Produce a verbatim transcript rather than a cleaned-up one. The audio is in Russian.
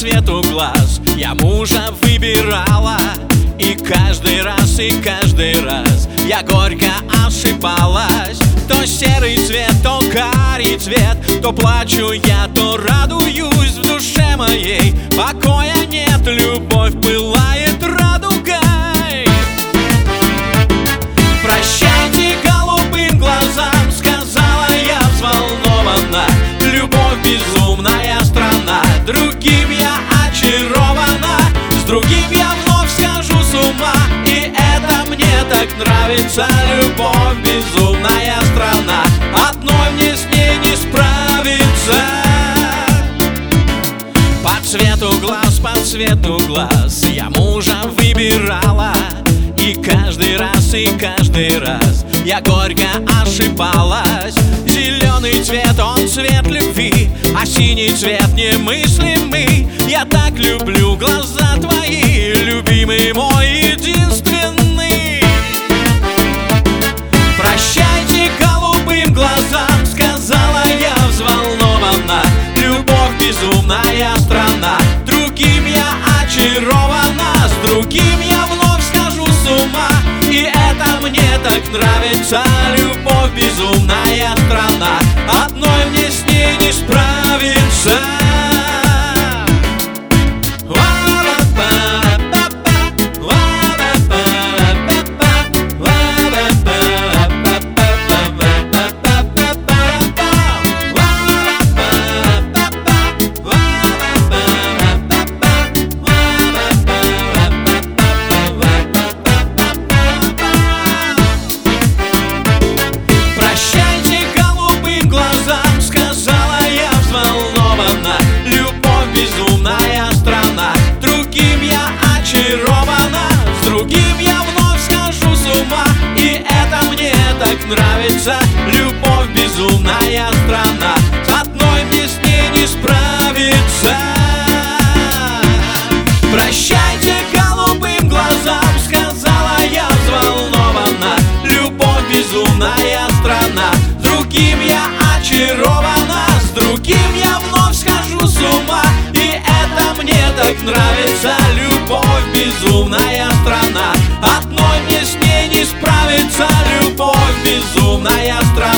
цвету глаз я мужа выбирала. И каждый раз, и каждый раз я горько ошибалась. То серый цвет, то карий цвет, то плачу я, то радуюсь. В душе моей покоя нет, любовь пылает радугой. Прощайте голубым глазам, сказала я взволнованно. Любовь безумная страна, другим я очарована. С другим я вновь схожу с ума, и это мне так нравится. Любовь безумная страна, одной мне с ней не справиться. По цвету глаз, по цвету глаз я мужа выбирала. И каждый раз, и каждый раз я горько ошибалась. Зеленый цвет, он цвет любви, а синий цвет немыслимый. Я так люблю глаза твои, любимый мой единственный. Прощайте голубым глазам, сказала я взволнованно. Любовь безумная страна, другим я очарована. С другим я вновь схожу с ума, и это мне так нравится. Любовь безумная страна, одной мне с ней не справиться. Любовь безумная страна, другим я очарована. С другим я вновь схожу с ума, и это мне так нравится. Любовь безумная страна, одной мне с ней не справиться. Прощайте голубым глазам, сказала я взволнованно. Любовь безумная страна, другим я очарована. С другим я вновь схожу с ума, и это мне так нравится. Любовь безумная страна, одной мне с ней не справиться. Любовь безумная страна.